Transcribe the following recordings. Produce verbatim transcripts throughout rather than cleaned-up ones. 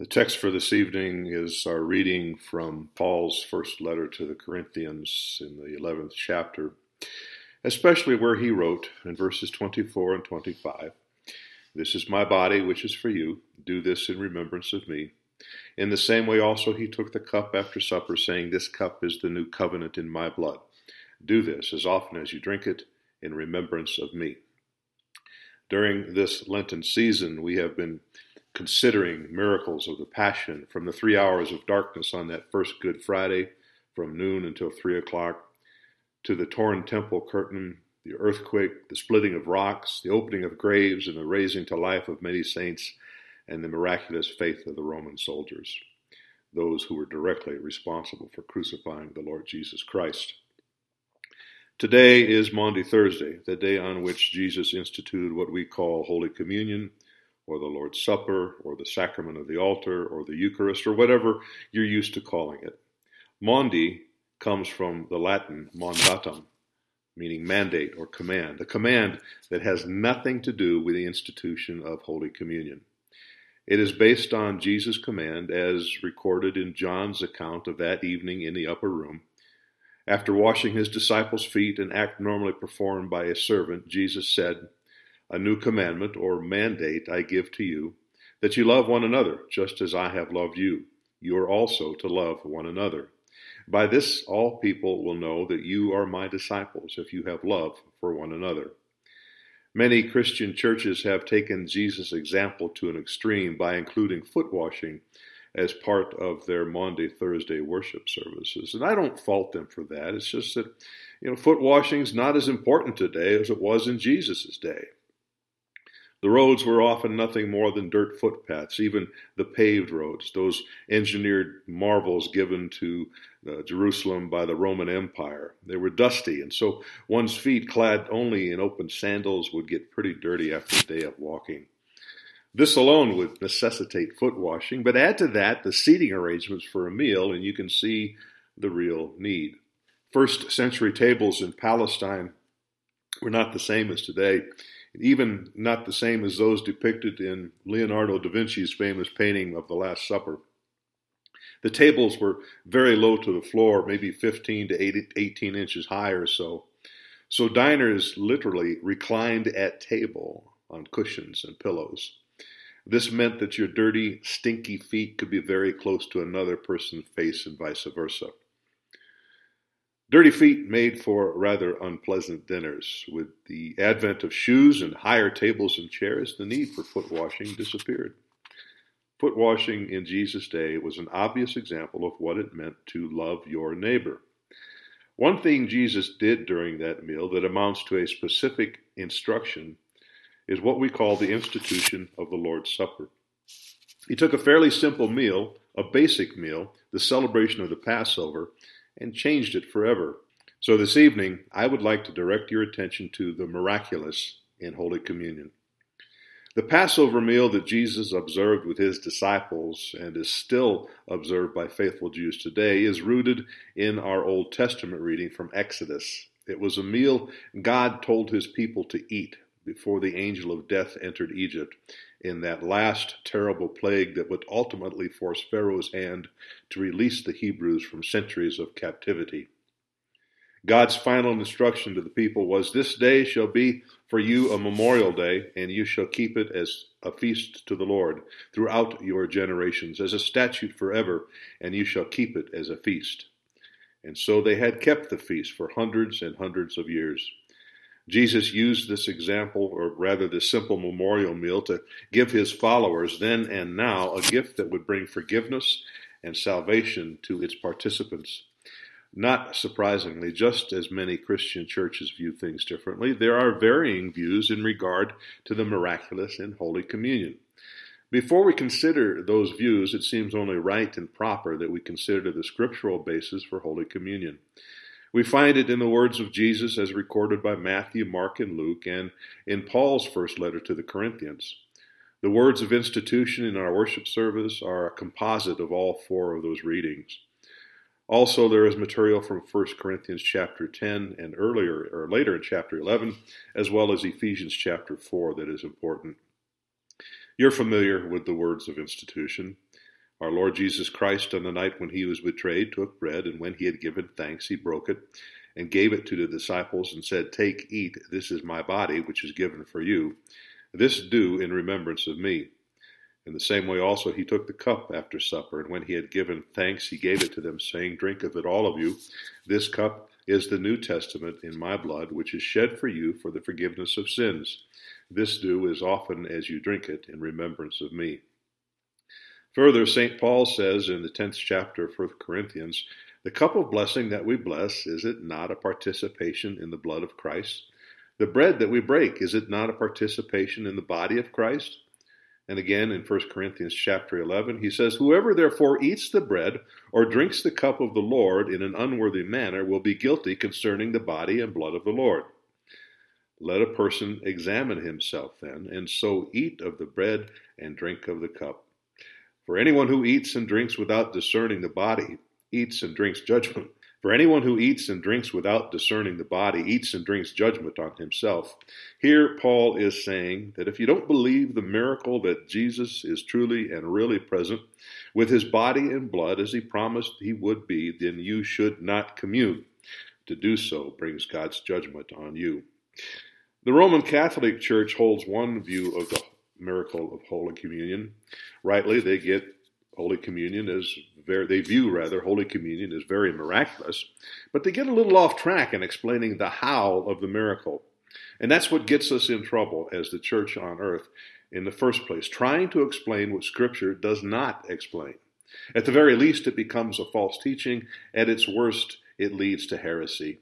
The text for this evening is our reading from Paul's first letter to the Corinthians in the eleventh chapter, especially where he wrote in verses twenty-four and twenty-five, "This is my body, which is for you. Do this in remembrance of me." In the same way also he took the cup after supper, saying, "This cup is the new covenant in my blood. Do this as often as you drink it in remembrance of me." During this Lenten season, we have been considering miracles of the Passion, from the three hours of darkness on that first Good Friday, from noon until three o'clock, to the torn temple curtain, the earthquake, the splitting of rocks, the opening of graves, and the raising to life of many saints, and the miraculous faith of the Roman soldiers, those who were directly responsible for crucifying the Lord Jesus Christ. Today is Maundy Thursday, the day on which Jesus instituted what we call Holy Communion, or the Lord's Supper, or the Sacrament of the Altar, or the Eucharist, or whatever you're used to calling it. Maundy comes from the Latin mandatum, meaning mandate or command, a command that has nothing to do with the institution of Holy Communion. It is based on Jesus' command as recorded in John's account of that evening in the upper room. After washing his disciples' feet, an act normally performed by a servant, Jesus said, "A new commandment or mandate I give to you, that you love one another, just as I have loved you. You are also to love one another. By this all people will know that you are my disciples, if you have love for one another." Many Christian churches have taken Jesus' example to an extreme by including foot washing as part of their Maundy Thursday worship services. And I don't fault them for that. It's just that, you know, foot washing is not as important today as it was in Jesus' day. The roads were often nothing more than dirt footpaths, even the paved roads, those engineered marvels given to uh, Jerusalem by the Roman Empire. They were dusty, and so one's feet, clad only in open sandals, would get pretty dirty after a day of walking. This alone would necessitate foot washing, but add to that the seating arrangements for a meal, and you can see the real need. First century tables in Palestine were not the same as today, even not the same as those depicted in Leonardo da Vinci's famous painting of the Last Supper. The tables were very low to the floor, maybe fifteen to eighteen inches high or so. So diners literally reclined at table on cushions and pillows. This meant that your dirty, stinky feet could be very close to another person's face and vice versa. Dirty feet made for rather unpleasant dinners. With the advent of shoes and higher tables and chairs, the need for foot washing disappeared. Foot washing in Jesus' day was an obvious example of what it meant to love your neighbor. One thing Jesus did during that meal that amounts to a specific instruction is what we call the institution of the Lord's Supper. He took a fairly simple meal, a basic meal, the celebration of the Passover, and changed it forever. So this evening, I would like to direct your attention to the miraculous in Holy Communion. The Passover meal that Jesus observed with his disciples and is still observed by faithful Jews today is rooted in our Old Testament reading from Exodus. It was a meal God told his people to eat before the angel of death entered Egypt in that last terrible plague that would ultimately force Pharaoh's hand to release the Hebrews from centuries of captivity. God's final instruction to the people was, "This day shall be for you a memorial day, and you shall keep it as a feast to the Lord throughout your generations, as a statute forever, and you shall keep it as a feast." And so they had kept the feast for hundreds and hundreds of years. Jesus used this example, or rather this simple memorial meal, to give his followers then and now a gift that would bring forgiveness and salvation to its participants. Not surprisingly, just as many Christian churches view things differently, there are varying views in regard to the miraculous in Holy Communion. Before we consider those views, it seems only right and proper that we consider the scriptural basis for Holy Communion. We find it in the words of Jesus as recorded by Matthew, Mark, and Luke, and in Paul's first letter to the Corinthians. The words of institution in our worship service are a composite of all four of those readings. Also, there is material from First Corinthians chapter ten and earlier or later in chapter eleven, as well as Ephesians chapter four that is important. You're familiar with the words of institution. Our Lord Jesus Christ, on the night when he was betrayed, took bread, and when he had given thanks, he broke it and gave it to the disciples and said, "Take, eat, this is my body, which is given for you. This do in remembrance of me." In the same way also he took the cup after supper, and when he had given thanks, he gave it to them, saying, "Drink of it, all of you. This cup is the New Testament in my blood, which is shed for you for the forgiveness of sins. This do as often as you drink it in remembrance of me." Further, Saint Paul says in the tenth chapter of First Corinthians, "The cup of blessing that we bless, is it not a participation in the blood of Christ? The bread that we break, is it not a participation in the body of Christ?" And again in First Corinthians chapter eleven, he says, "Whoever therefore eats the bread or drinks the cup of the Lord in an unworthy manner will be guilty concerning the body and blood of the Lord. Let a person examine himself then, and so eat of the bread and drink of the cup. For anyone who eats and drinks without discerning the body eats and drinks judgment. For anyone who eats and drinks without discerning the body eats and drinks judgment on himself." Here Paul is saying that if you don't believe the miracle that Jesus is truly and really present with his body and blood as he promised he would be, then you should not commune. To do so brings God's judgment on you. The Roman Catholic Church holds one view of the miracle of Holy Communion. Rightly, they get Holy Communion as very, they view rather Holy Communion as very miraculous, but they get a little off track in explaining the how of the miracle. And that's what gets us in trouble as the church on earth in the first place, trying to explain what Scripture does not explain. At the very least, it becomes a false teaching. At its worst, it leads to heresy.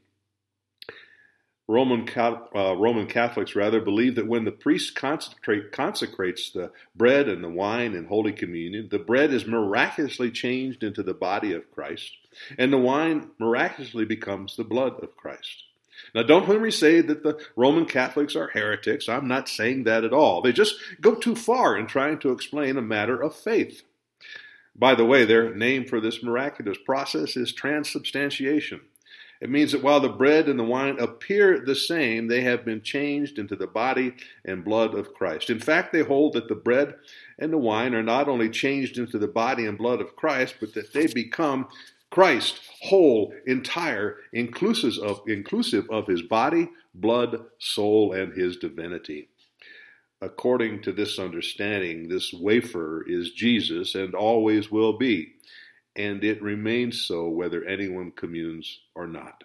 Roman, uh, Roman Catholics rather believe that when the priest consecrate, consecrates the bread and the wine in Holy Communion, the bread is miraculously changed into the body of Christ, and the wine miraculously becomes the blood of Christ. Now, don't hear me say that the Roman Catholics are heretics. I'm not saying that at all. They just go too far in trying to explain a matter of faith. By the way, their name for this miraculous process is transubstantiation. It means that while the bread and the wine appear the same, they have been changed into the body and blood of Christ. In fact, they hold that the bread and the wine are not only changed into the body and blood of Christ, but that they become Christ, whole, entire, inclusive of, inclusive of his body, blood, soul, and his divinity. According to this understanding, this wafer is Jesus and always will be, and it remains so whether anyone communes or not.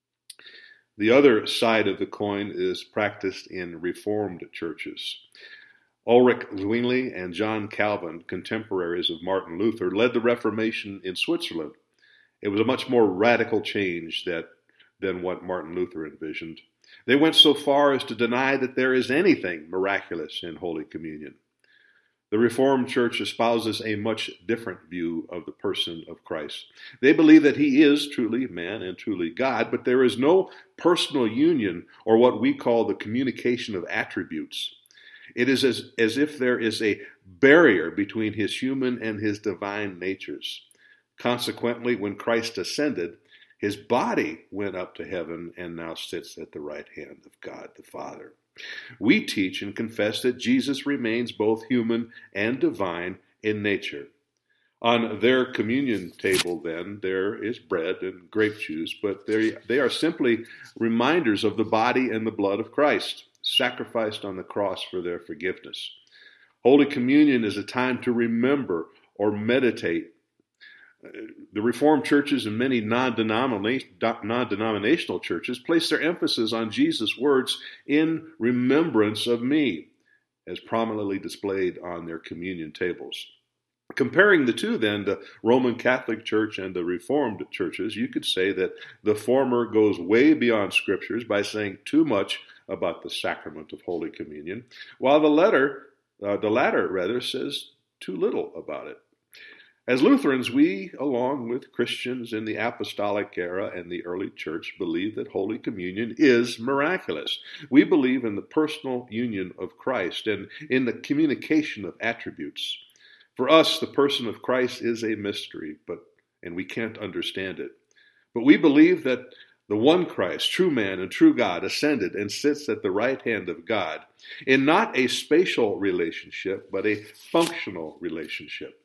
The other side of the coin is practiced in Reformed churches. Ulrich Zwingli and John Calvin, contemporaries of Martin Luther, led the Reformation in Switzerland. It was a much more radical change that, than what Martin Luther envisioned. They went so far as to deny that there is anything miraculous in Holy Communion. The Reformed Church espouses a much different view of the person of Christ. They believe that he is truly man and truly God, but there is no personal union or what we call the communication of attributes. It is as, as if there is a barrier between his human and his divine natures. Consequently, when Christ ascended, his body went up to heaven and now sits at the right hand of God the Father. We teach and confess that Jesus remains both human and divine in nature. On their communion table, then, there is bread and grape juice, but they, they are simply reminders of the body and the blood of Christ, sacrificed on the cross for their forgiveness. Holy Communion is a time to remember or meditate. The Reformed churches and many non-denominational churches place their emphasis on Jesus' words, "in remembrance of me," as prominently displayed on their communion tables. Comparing the two, then, the Roman Catholic Church and the Reformed churches, you could say that the former goes way beyond Scriptures by saying too much about the sacrament of Holy Communion, while the latter, uh, the latter rather, says too little about it. As Lutherans, we, along with Christians in the apostolic era and the early church, believe that Holy Communion is miraculous. We believe in the personal union of Christ and in the communication of attributes. For us, the person of Christ is a mystery, but and we can't understand it. But we believe that the one Christ, true man and true God, ascended and sits at the right hand of God in not a spatial relationship, but a functional relationship.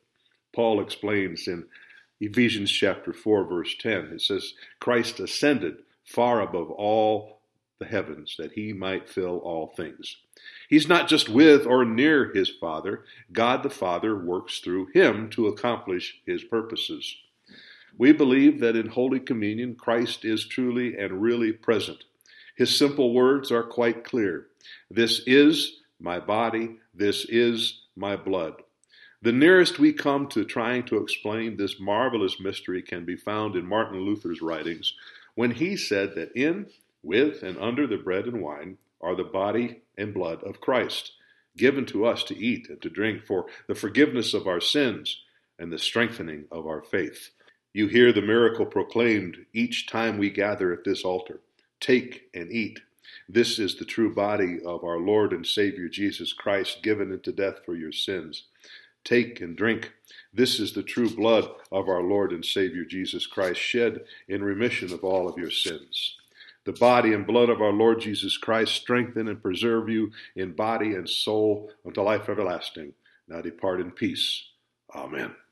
Paul explains in Ephesians chapter four, verse ten. It says, Christ ascended far above all the heavens that he might fill all things. He's not just with or near his Father. God the Father works through him to accomplish his purposes. We believe that in Holy Communion, Christ is truly and really present. His simple words are quite clear. This is my body. This is my blood. The nearest we come to trying to explain this marvelous mystery can be found in Martin Luther's writings, when he said that in, with, and under the bread and wine are the body and blood of Christ, given to us to eat and to drink for the forgiveness of our sins and the strengthening of our faith. You hear the miracle proclaimed each time we gather at this altar. Take and eat. This is the true body of our Lord and Savior Jesus Christ, given into death for your sins. Take and drink. This is the true blood of our Lord and Savior Jesus Christ, shed in remission of all of your sins. The body and blood of our Lord Jesus Christ strengthen and preserve you in body and soul unto life everlasting. Now depart in peace. Amen.